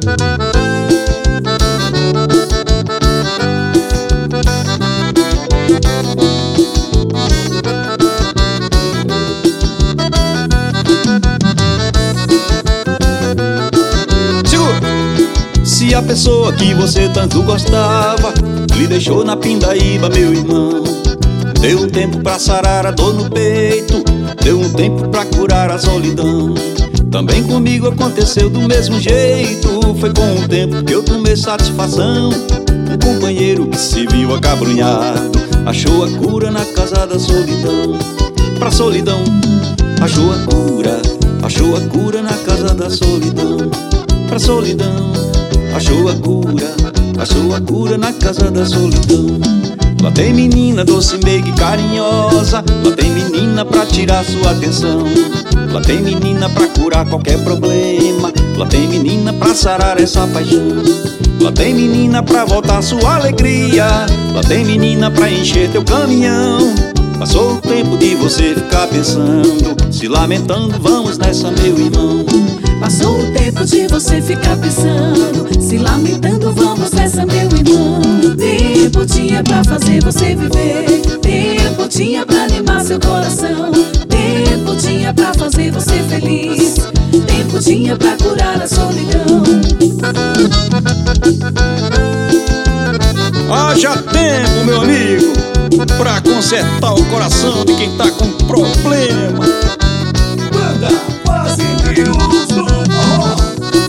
Se a pessoa que você tanto gostava lhe deixou na pindaíba, meu irmão, deu um tempo pra sarar a dor no peito, deu um tempo pra curar a solidão. Também comigo aconteceu do mesmo jeito. Foi com o tempo que eu tomei satisfação. Um companheiro que se viu acabrunhado achou a cura na casa da solidão. Pra solidão achou a cura na casa da solidão. Pra solidão achou a cura na casa da solidão. Lá tem menina doce, meiga e carinhosa, lá tem menina pra tirar sua atenção. Lá tem menina pra curar qualquer problema, lá tem menina pra sarar essa paixão. Lá tem menina pra voltar sua alegria, lá tem menina pra encher teu caminhão. Passou o tempo de você ficar pensando, se lamentando, vamos nessa, meu irmão. Passou o tempo de você ficar pensando, se lamentando, vamos nessa, meu irmão. Tempo tinha pra fazer você viver, tempo tinha pra animar seu coração, tempo tinha pra fazer você feliz, tempo tinha pra curar a solidão. Haja tempo, meu amigo, pra consertar o coração de quem tá com problema. Banda Fazendeiros do Forró.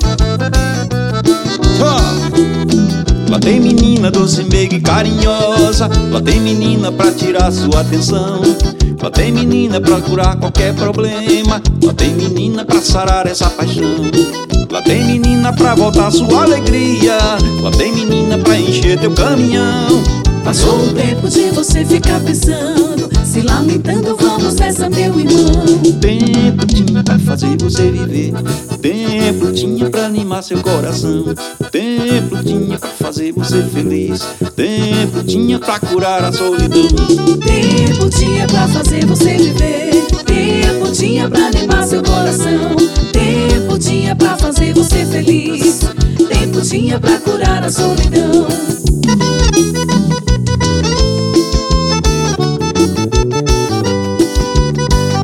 Lá tem menina doce, meiga e carinhosa, lá tem menina pra tirar sua atenção. Lá tem menina pra curar qualquer problema, lá tem menina pra sarar essa paixão. Lá tem menina pra voltar sua alegria, lá tem menina pra encher teu caminhão. Passou o tempo de você ficar pensando, se lamentando, vamos nessa, meu irmão. Tempo tinha pra fazer você viver, tempo tinha pra animar seu coração, tempo tinha pra fazer você feliz, tempo tinha pra curar a solidão. Tempo tinha pra fazer você viver, tempo tinha pra animar seu coração, tempo tinha pra fazer você feliz, tempo tinha pra curar a solidão.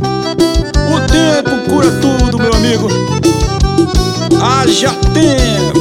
O tempo cura tudo, meu amigo. Haja tempo.